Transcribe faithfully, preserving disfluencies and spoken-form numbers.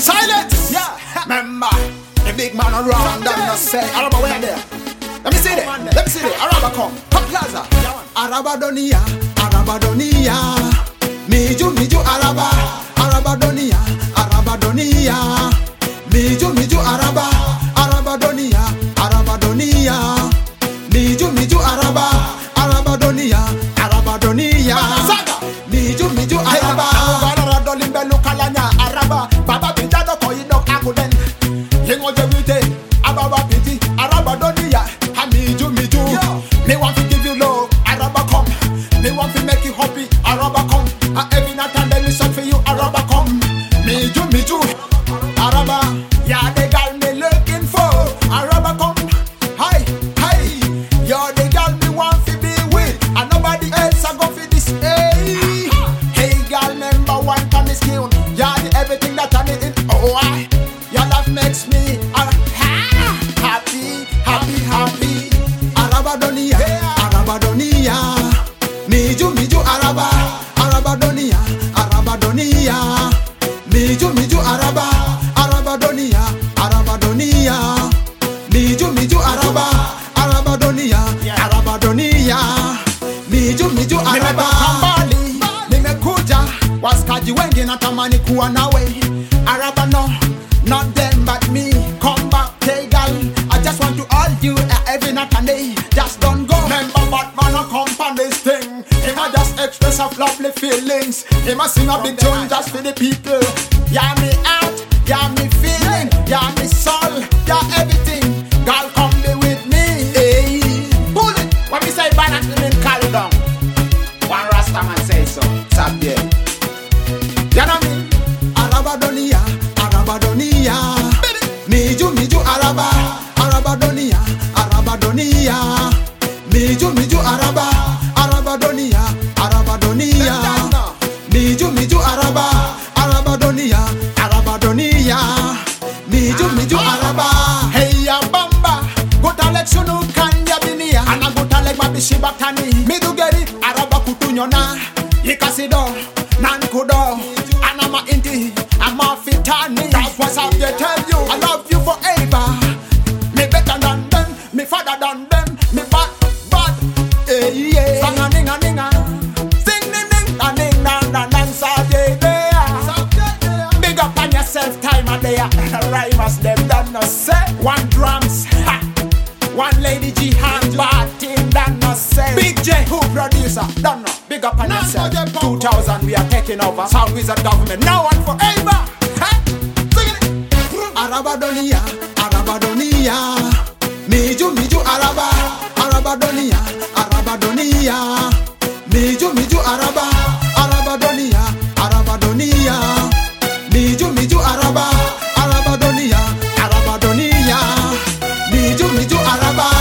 Silence! Yeah! Remember, the big man around them not say, Araba, where there? Let me see it. Let me see it. Araba come. Come Plaza. Araba Donia. Araba Donia. Miju, Miju, Araba. Araba Donia. Araba Donia. Miju, Miju, Araba. Araba Donia. Araba Donia. Miju, Miju, Araba. Araba Donia. Araba Donia. Miju, Miju, Araba. Araba Dolimbe Lukalanya. Araba. Baba Pinta do koi dok akuden. Yengo jebite. Araba Piti. Araba Donia. Miju, Miju. Me want to give you love. Araba come. Me want to make you happy. Araba come. And every night and then listen for you. Araba come. Miju, Miju. Araba. Yeah, the girl me looking for. Araba come. Hi, hi. You're the girl me want to be with. And nobody else I go for this. Hey, hey girl, number one on this tune. Yeah, the everything that I need. Oh, I. Your love makes me uh, happy, happy, happy. Araba Donia, Araba Donia. Miju, Miju, Araba. Araba Donia, Araba Donia. Miju, Miju, Araba. Araba Donia, Araba Donia. Miju, Miju, Araba. Araba Donia, Araba Donia. Miju, Miju, Araba. Kambali, nimekuja. Waskaji wengi natamani kuwa nawe. Araba no, not them but me. Come back, hey girl. I just want to hold you uh, every night and day. Just don't go. Remember Batman a come on this thing. Him a just express of lovely feelings. Him a sing a big tune just for the people. Yeah, me heart, yeah, me feeling, yeah, me soul, yeah, everything. Girl, come be with me. Hey, pull it. When we say banana, we mean carry down. One Rasta man say so. Stop there. You know me? Araba Donia, Araba Donia. Miju, Miju, Araba. Araba Donia, Araba Donia. Miju, Miju, Araba. Araba Donia, Araba Donia. Miju, Miju, Araba. Araba Donia, Araba Donia. Miju, Miju, Araba. Hey ya bamba, gota leksyon nou kanya binia. Ana gota leg ma bishi batani. Mi do get it, Araba kutunyona. Yikasido, nan kudo. Ana ma inti, ama fitani. That's what I tell you. I love you forever. Me better than them, me father than them, me bad, bad. Hey yeah. Sang a ning a ning a, sing ning ning a ning a na na Saturday day. Big up on yourself, time a day. Rhymers them done no say. One drums, ha. One lady G hand bad team done no say. Big J who producer done no. Big up on yourself. two thousand we are taking over. Sound Wizard government now and forever. Ha. Sing it. Araba Donia, Araba Donia. Miju, Miju, Araba. Araba Donia, Araba Donia. Miju, Miju, Araba. Araba Donia, Araba Donia. Miju, Miju, Araba. Araba Donia, Araba Donia. Miju, Miju, Araba.